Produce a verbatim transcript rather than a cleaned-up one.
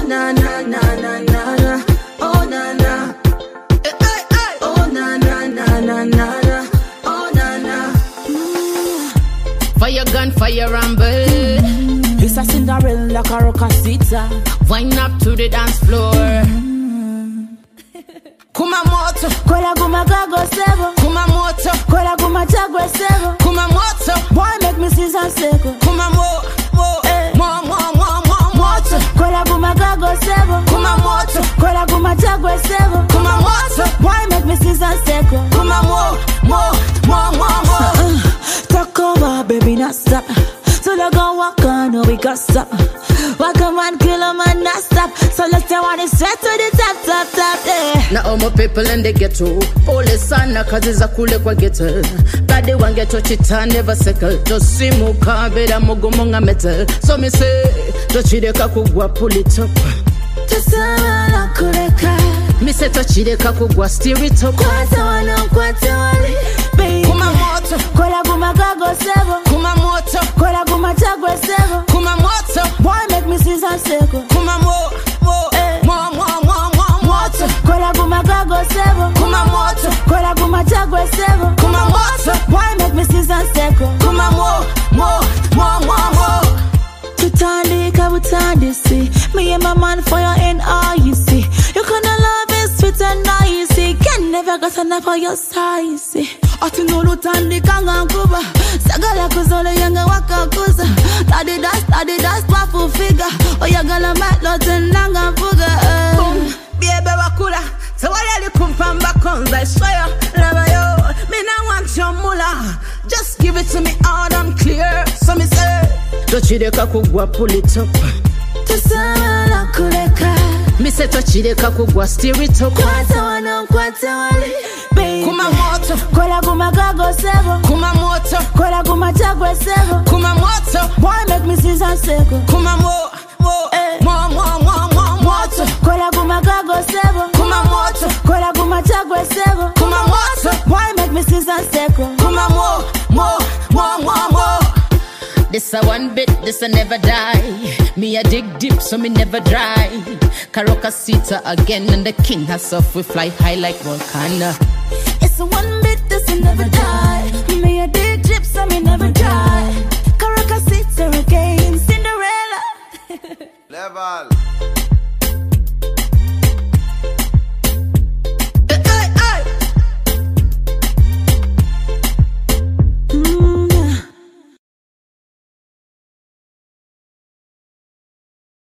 na na na na na na. Oh na na. Hey, hey, hey. Oh na na na na na na. Oh na na. Mm. Fire gun, fire and burn. Mm. It's a Cinderella Carocasita. Wind up to the dance floor. Mm. Kumamoto. Kola guma gago sebo. Kumamoto. Kola guma chagwe sebo. Kumamoto. Boy make me see some seko. Kumamo, mo, eh. mo, mo, mo, mo, moto. Kola guma gago sebo. Kumamoto. Kola guma chagwe sebo. Kumamoto. Boy make me see some seko. Kumamo, mo, mo, mo, mo. Uh, talk over, baby, not stop. So let's go walk on, no we got stop. Walk a man, kill a man, not stop. So let's say what is straight to the top, top, top, yeah. Now all my people in the ghetto, police sana kazi za kule kwa ghetto. Badi wange chochita never settle. Josi muka bila mugumunga metal. So me say, tochideka kugwa pull it up. Tusama na kureka. Me say tochideka kugwa steer it up. Kwata wana kwata wali, baby. Kumamoto. Kola guma gago sebo. Kumamoto. Kola guma chagwe sebo. Kumamoto. Boy make me see some seko. Kumamo, mo, eh. mo, mo, mo, mo, moto. Kola guma gago sebo. Kumamoto. Kola guma chagwe sebo. Kumamoto. Boy make me see some seko. Kumamo, mo, mo, mo, mo. Tutali kabutandi see. Me and my man for your in all you see. You kinda love is sweet and nice. Can never get enough of your size. Ati nulu tandi kanga kuba. Sagala kuzole yanga waka kuza. Tadi das, tadi das, wafu figa. Oyagala matlo nanga fuga. Boom, biebe wakula. So what are you kumpamba konza? I swear, love yo. Me now want your mula. Just give it to me out and clear. So me say, tochideka kugwa pull it up. Tusama na kureka. Me say tochideka kugwa steer it up. Kwata wana kwata wali, baby. Kumamoto. Kola guma gago sebo. Kumamoto. Kola guma chagwe sebo. Kumamoto. Boy make me see some seko. Kumamo, mo, eh. mo, mo, mo, mo, moto. Kola guma gago sebo. Kumamoto. Kola guma chagwe sebo. Kumamoto. Boy make me see some seko. Kumamo, mo, mo, mo, mo. This a one bit, this a never die. Me a dig deep, so me never dry. Carocasita again, and the king herself we fly high like volcano. It's a one bit, this a never die. Me a dig deep, so me never dry. Carocasita again, Cinderella. Level.